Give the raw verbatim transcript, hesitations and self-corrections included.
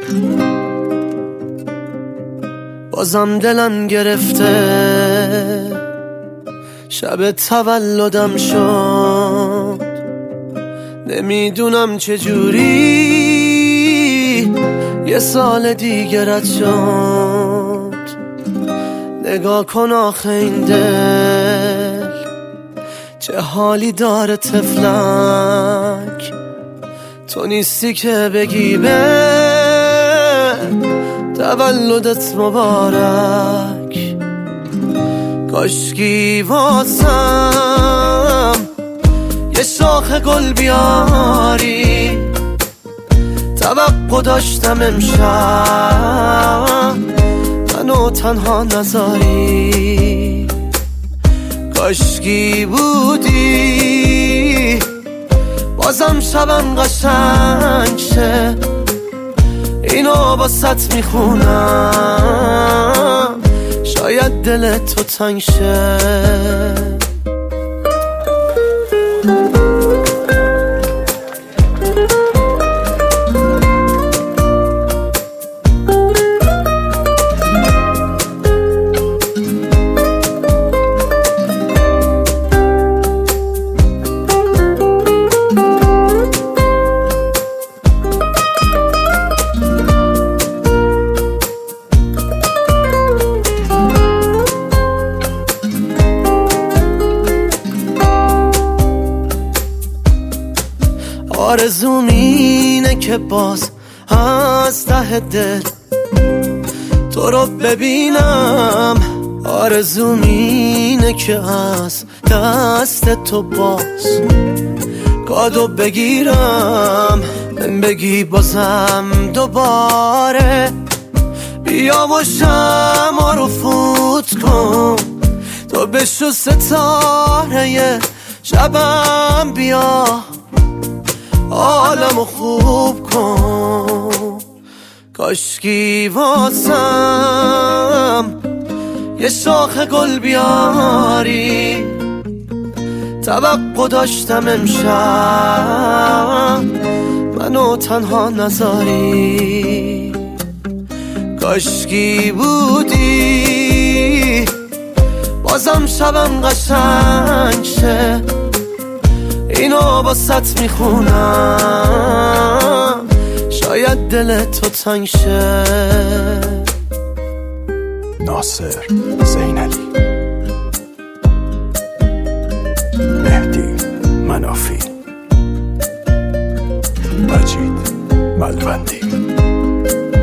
بازم دلم گرفته، شب تولدم شد، نمیدونم چجوری یه سال دیگه رد شد. نگاه کن آخه این دل چه حالی داره طفلک، تو نیستی که بگی به تولدت مبارک. کاشکی واسم یه شاخ گل بیاری، توقع داشتم امشب منو تنها نذاری. کاشکی بودی بازم شبم قشنگ شه، اینو باست میخونم شاید دلت تو تنگ شه. آرزوم اینه که باز از ته دل تو رو ببینم، آرزوم اینه که از دست تو باز کادو بگیرم، من بگی بازم دوباره بیا و شمع رو فوت کن، تو بشو ستاره شبم، بیا عالمو خوب کن. کاشکی واسم یه شاخ گل بیاری، توقع داشتم امشب منو تنها نذاری. کاشکی بودی بازم شبم قشنگ شه، اینو باست میخونم شاید دلت تو تنگ شه. ناصر زینلی، مهدی منافی، مجید ملوندی.